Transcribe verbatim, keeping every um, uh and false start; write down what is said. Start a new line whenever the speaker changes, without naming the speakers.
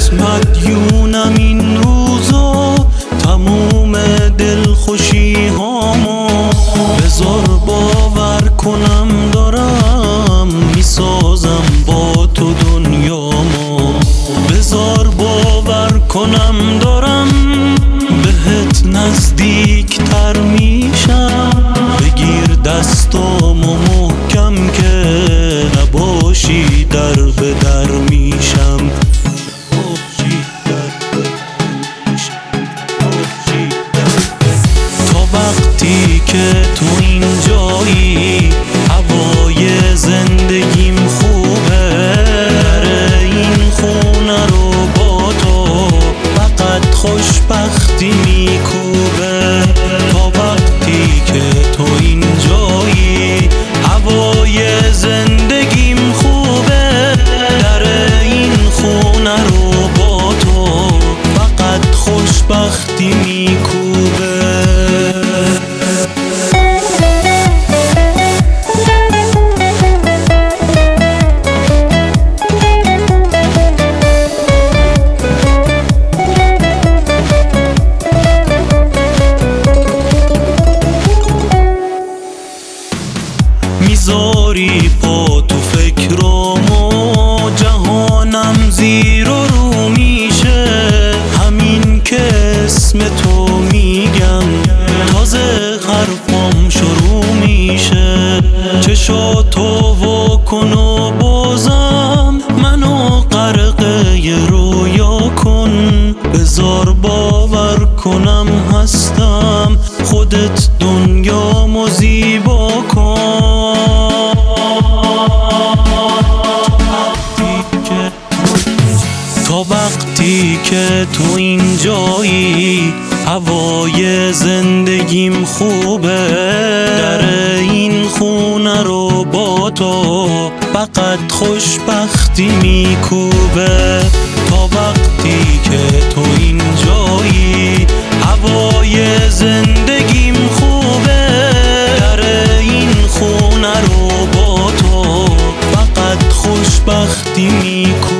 مدیونم این روزا، تموم دلخوشی هامو. بذار باور کنم دارم میسازم با تو دنیامو. بذار باور کنم دارم بهت نزدیک تر میشم. بگیر دستامو محکم که نباشی در به در میشم. تا وقتی که تو اینجایی هوای زندگیم خوبه. در این خونه رو با تو فقط خوشبختی میکوبه. تا وقتی که تو اینجایی هوای زندگیم خوبه. در این خونه رو با تو فقط خوشبختی میکوبه. میذاری پا تو فکرامو، جهانم زیر و رو میشه. همین که اسم تو میگم تازه حرفام شروع میشه. چشاتو واکن و بازم منو غرقه رویا کن. بذار باور کنم هستم، خودت دنیامو زیبا کن. تا وقتی که تو اینجایی هوای زندگیم خوبه. در این خونه رو با تو فقط خوشبختی میکوبه. تا وقتی که تو اینجایی هوای زندگیم خوبه. در این خونه رو با تو فقط خوشبختی میکوبه.